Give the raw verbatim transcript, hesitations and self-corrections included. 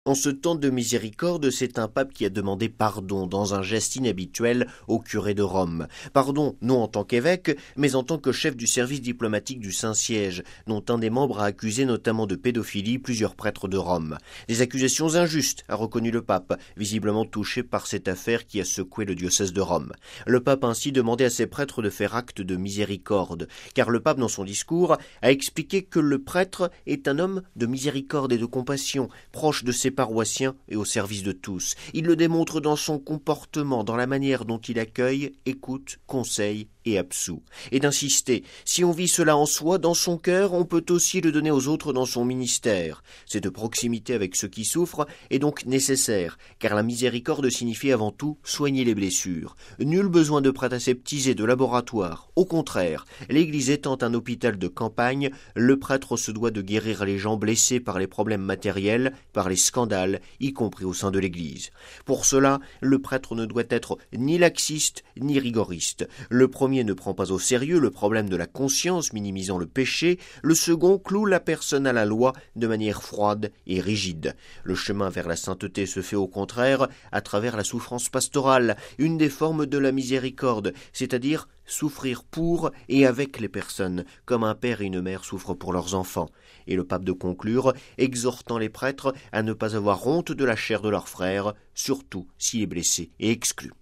En ce temps de miséricorde, c'est un pape qui a demandé pardon dans un geste inhabituel au curé de Rome. Pardon non en tant qu'évêque, mais en tant que chef du service diplomatique du Saint-Siège, dont un des membres a accusé notamment de pédophilie plusieurs prêtres de Rome. Des accusations injustes, a reconnu le pape, visiblement touché par cette affaire qui a secoué le diocèse de Rome. Le pape a ainsi demandé à ses prêtres de faire acte de miséricorde, car le pape dans son discours a expliqué que le prêtre est un homme de miséricorde et de compassion, proche de ses paroissiens et au service de tous. Il le démontre dans son comportement, dans la manière dont il accueille, écoute, conseille et absout. Et d'insister, si on vit cela en soi, dans son cœur, on peut aussi le donner aux autres dans son ministère. Cette proximité avec ceux qui souffrent est donc nécessaire, car la miséricorde signifie avant tout soigner les blessures. Nul besoin de prêtres aseptisés de laboratoire. Au contraire, l'Église étant un hôpital de campagne, le prêtre se doit de guérir les gens blessés par les problèmes matériels, par les scandales, y compris au sein de l'Église. Pour cela, le prêtre ne doit être ni laxiste ni rigoriste. Le premier ne prend pas au sérieux le problème de la conscience, minimisant le péché. Le second cloue la personne à la loi de manière froide et rigide. Le chemin vers la sainteté se fait au contraire à travers la souffrance pastorale, une des formes de la miséricorde, c'est-à-dire souffrir pour et avec les personnes, comme un père et une mère souffrent pour leurs enfants. Et le pape de conclure, exhortant les prêtres à ne pas avoir honte de la chair de leur frère, surtout s'il est blessé et exclu.